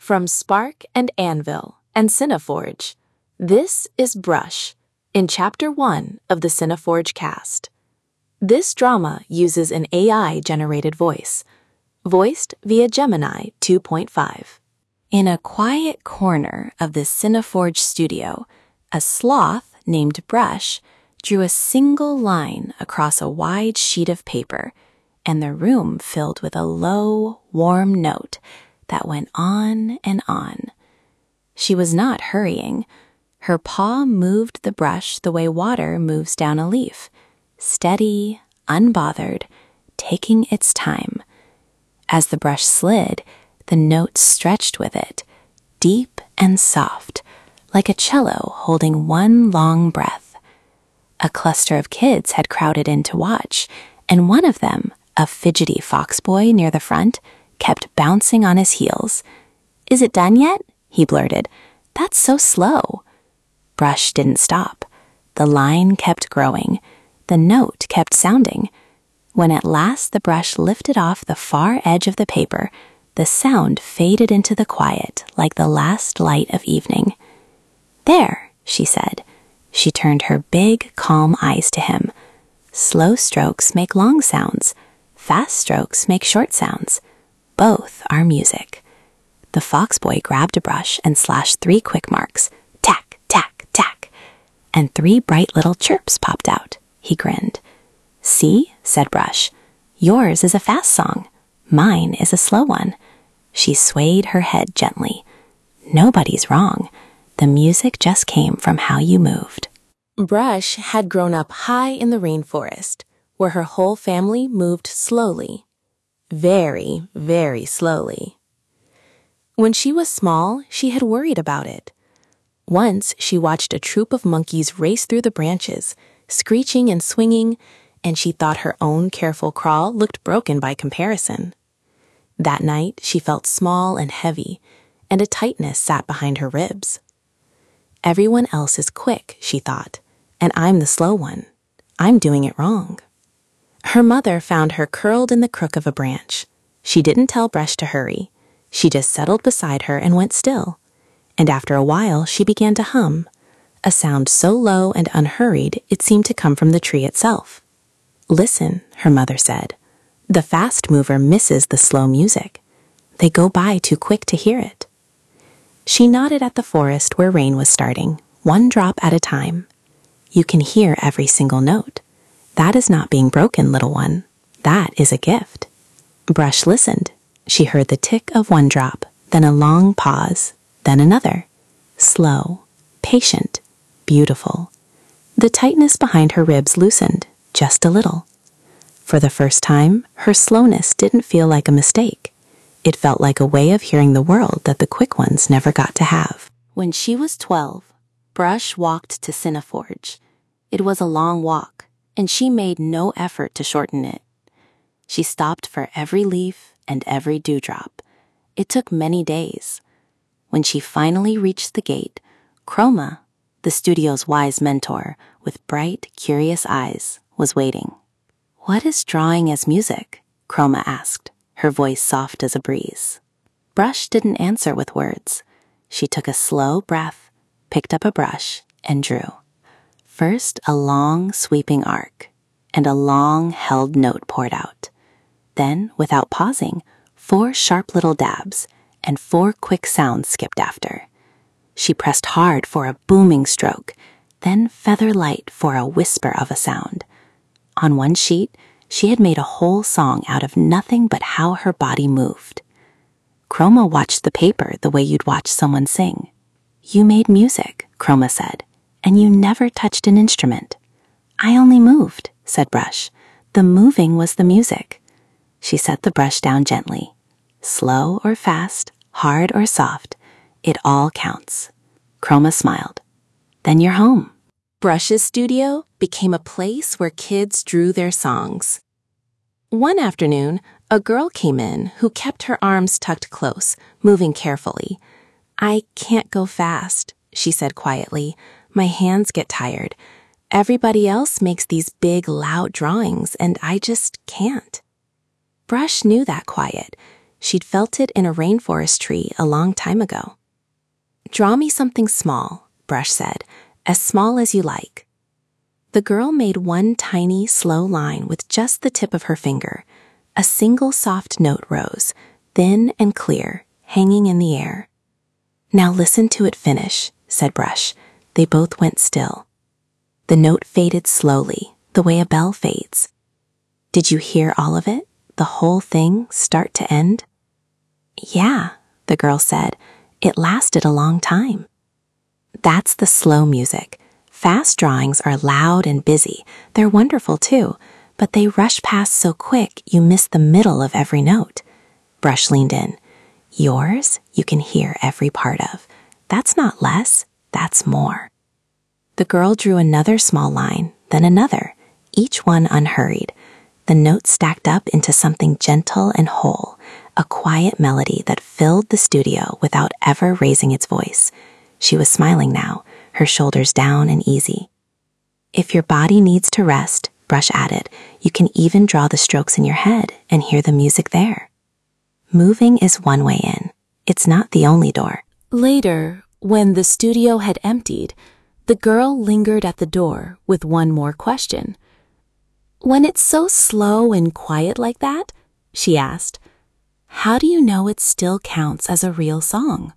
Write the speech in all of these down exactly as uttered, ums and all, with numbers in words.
From Spark and Anvil and Cineforge, this is Brush, in Chapter one of the Cineforge cast. This drama uses an A I-generated voice, voiced via Gemini two point five. In a quiet corner of the Cineforge studio, a sloth named Brush drew a single line across a wide sheet of paper, and the room filled with a low, warm note that went on and on. She was not hurrying. Her paw moved the brush the way water moves down a leaf, steady, unbothered, taking its time. As the brush slid, the note stretched with it, deep and soft, like a cello holding one long breath. A cluster of kids had crowded in to watch, and one of them, a fidgety fox boy near the front, kept bouncing on his heels. "Is it done yet?" he blurted. "That's so slow." Brush didn't stop. The line kept growing. The note kept sounding. When at last the brush lifted off the far edge of the paper, the sound faded into the quiet like the last light of evening. "There," she said. She turned her big, calm eyes to him. "Slow strokes make long sounds. Fast strokes make short sounds. Both are music." The fox boy grabbed a brush and slashed three quick marks. Tack, tack, tack. And three bright little chirps popped out. He grinned. "See," said Brush. "Yours is a fast song. Mine is a slow one." She swayed her head gently. "Nobody's wrong. The music just came from how you moved." Brush had grown up high in the rainforest, where her whole family moved slowly. Very, very slowly. When she was small, she had worried about it. Once she watched a troop of monkeys race through the branches, screeching and swinging, and she thought her own careful crawl looked broken by comparison. That night, she felt small and heavy, and a tightness sat behind her ribs. Everyone else is quick, she thought, and I'm the slow one. I'm doing it wrong. Her mother found her curled in the crook of a branch. She didn't tell Brush to hurry. She just settled beside her and went still. And after a while, she began to hum, a sound so low and unhurried it seemed to come from the tree itself. "Listen," her mother said. "The fast mover misses the slow music. They go by too quick to hear it." She nodded at the forest where rain was starting, one drop at a time. "You can hear every single note. That is not being broken, little one. That is a gift." Brush listened. She heard the tick of one drop, then a long pause, then another. Slow, patient, beautiful. The tightness behind her ribs loosened, just a little. For the first time, her slowness didn't feel like a mistake. It felt like a way of hearing the world that the quick ones never got to have. When she was twelve, Brush walked to Cineforge. It was a long walk, and she made no effort to shorten it. She stopped for every leaf and every dewdrop. It took many days. When she finally reached the gate, Chroma, the studio's wise mentor, with bright, curious eyes, was waiting. "What is drawing as music?" Chroma asked, her voice soft as a breeze. Brush didn't answer with words. She took a slow breath, picked up a brush, and drew. First, a long, sweeping arc, and a long, held note poured out. Then, without pausing, four sharp little dabs, and four quick sounds skipped after. She pressed hard for a booming stroke, then feather light for a whisper of a sound. On one sheet, she had made a whole song out of nothing but how her body moved. Chroma watched the paper the way you'd watch someone sing. "You made music," Chroma said, "and you never touched an instrument." "I only moved," said Brush. "The moving was the music." She set the brush down gently. Slow or fast, hard or soft, it all counts. Chroma smiled. "Then you're home." Brush's studio became a place where kids drew their songs. One afternoon, a girl came in who kept her arms tucked close, moving carefully. "I can't go fast," she said quietly. "My hands get tired. Everybody else makes these big, loud drawings, and I just can't." Brush knew that quiet. She'd felt it in a rainforest tree a long time ago. "Draw me something small," Brush said, "as small as you like." The girl made one tiny, slow line with just the tip of her finger. A single soft note rose, thin and clear, hanging in the air. "Now listen to it finish," said Brush. They both went still. The note faded slowly, the way a bell fades. "Did you hear all of it? The whole thing, start to end?" "Yeah," the girl said. "It lasted a long time." That's the slow music. Fast drawings are loud and busy. They're wonderful too, but they rush past so quick you miss the middle of every note. Brush leaned in. "Yours, you can hear every part of. That's not less, that's more." The girl drew another small line, then another, each one unhurried. The notes stacked up into something gentle and whole, a quiet melody that filled the studio without ever raising its voice. She was smiling now, her shoulders down and easy. "If your body needs to rest," Brush added, "you can even draw the strokes in your head and hear the music there." Moving is one way in. It's not the only door. Later, when the studio had emptied, the girl lingered at the door with one more question. "When it's so slow and quiet like that," she asked, "how do you know it still counts as a real song?"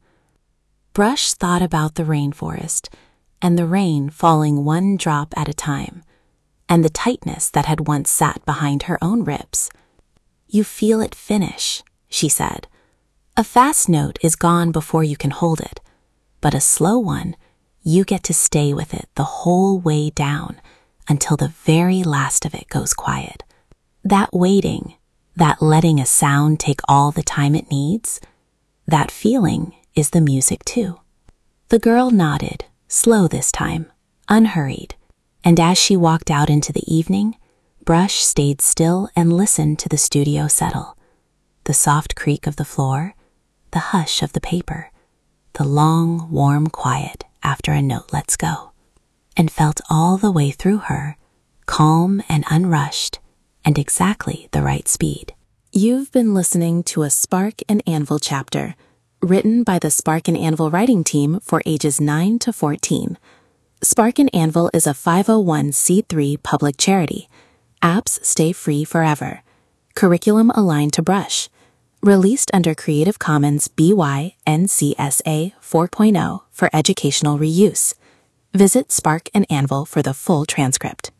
Brush thought about the rainforest, and the rain falling one drop at a time, and the tightness that had once sat behind her own ribs. "You feel it finish," she said. "A fast note is gone before you can hold it, but a slow one, you get to stay with it the whole way down until the very last of it goes quiet. That waiting, that letting a sound take all the time it needs, that feeling is the music too." The girl nodded, slow this time, unhurried, and as she walked out into the evening, Brush stayed still and listened to the studio settle. The soft creak of the floor, the hush of the paper, the long, warm quiet after a note lets go, and felt all the way through her, calm and unrushed, and exactly the right speed. You've been listening to a Spark and Anvil chapter, written by the Spark and Anvil writing team for ages nine to fourteen. Spark and Anvil is a five oh one c three public charity. Apps stay free forever. Curriculum aligned to Brush. Released under Creative Commons B Y N C S A four point oh for educational reuse. Visit Spark and Anvil for the full transcript.